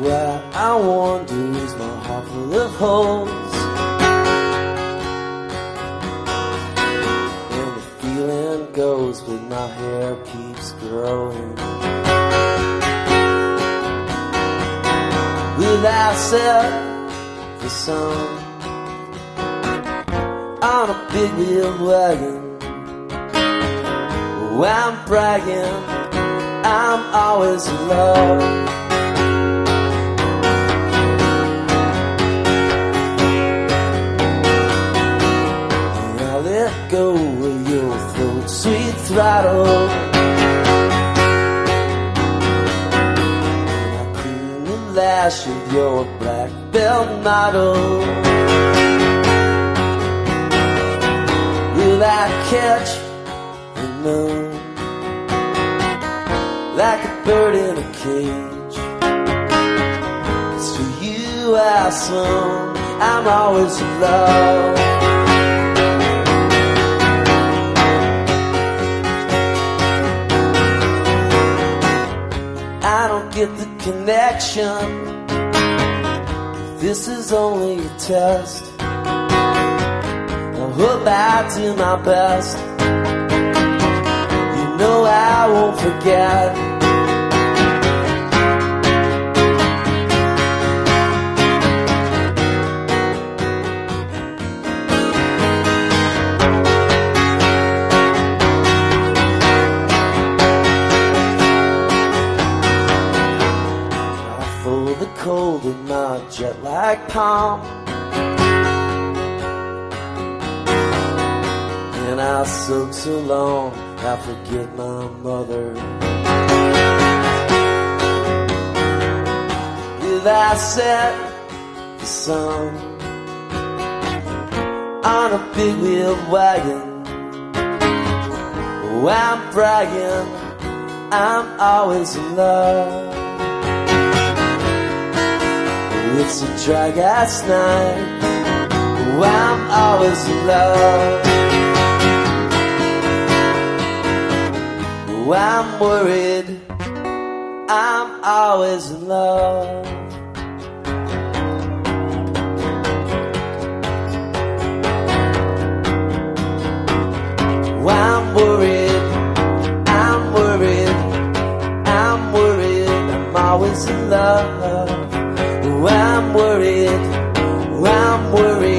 why I wonder, is my heart full of holes? And the feeling goes, but my hair keeps growing. Will I set the sun on a big wheel wagon? Oh, I'm bragging, I'm always in love. And I let go of your throat, sweet throttle. And I clean the lash of your black belt model. Will I catch the moon like a bird in a cage? It's for you I swim, I'm always in love. I don't get the connection. This is only a test. I hope I do my best. You know I won't forget. I feel the cold in my jet-lag palm, and I soak so long I forget my mother. Will I set the sun on a big wheel wagon? Oh, I'm bragging, I'm always in love. Oh, it's a dry-ass night. Oh, I'm always in love. Oh, I'm worried, I'm always in love. Oh, I'm worried, I'm worried, I'm worried, I'm always in love. Oh, I'm worried, oh, I'm worried.